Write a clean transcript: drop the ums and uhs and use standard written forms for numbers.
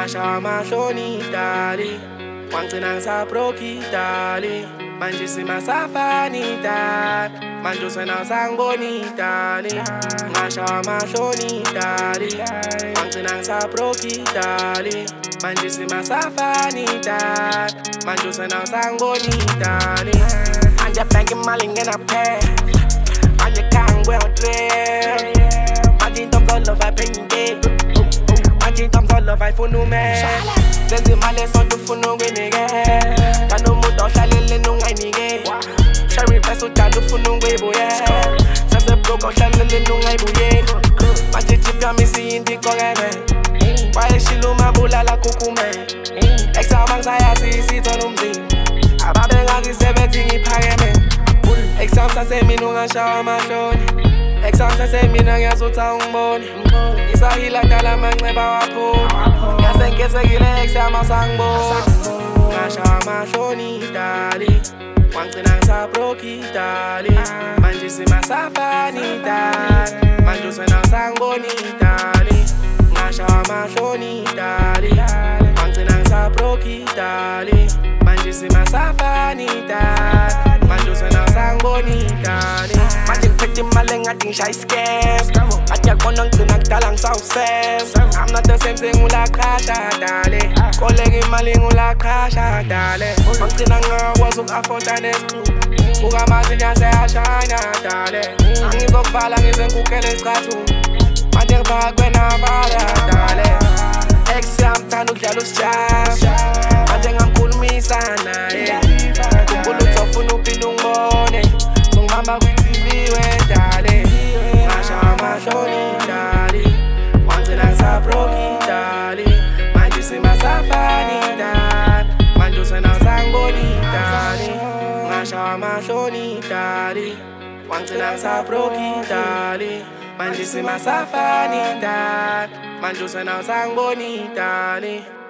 ngashawa mahloni dali wangcina ngisaproki dali manje simasafani dali manje usena usangiboni dali ngashawa mahloni dali wangcina ngisaproki dali manje simasafani dali manje usena usangiboni dali manje bank imali ngenaphe manje kangwe udre manje intombi zolova ayiphenye manje intombi zolova ayifuna ume senza imali esonto ufuna ukwinike kanomuntu ohlaleleni ungayinike share invest udala ufuna ukuyibuyela sasebroke ohlaleleni ungayibuyeli manje tip yami isiyinto iqokeme wayeshila umabulala kukume eksama ngisayazi isithola umzimba ababengakisebenzi ngiphakeme eksam sasemina ungashawa amahloni eksam sasemina ngiyazuthi awungiboni isahila dala amanceba waphoni yasenkezekile eksam awusangiboni ngashawa amahloni dali wangcina ngisaproki dali manje simasafani dali manje usena usangiboni dali ngashawa amahloni dali wangcina ngisaproki dali manje simasafani dali manje usena usangiboni dali manje ngiphethe imali engathi ngishaya iscam ngathi yakubona ngigcina kudala ngisawusem I'm not the same thing ulaqhasha dali koleka imali ngulaqhasha dali ngigcina ngakwazi uku-afforda nesixuku ukamazi nyaseyashayina dali angizokuvala ngizenkukele isicathulo manje ngifakwe navala dali ex yamthanda ukudlala usijama manje ngamkhulumisa naye khumbula uthi ofuna uphinde ungibone songibamba kwi-TV wedale ngashawa amahloni dali wangcina ngisaproki dali manje simasafani dali manje usena usangiboni dali ngashawa amahloni dali wangcina ngisaproki dali manje simasafani dali manje usena usangiboni dali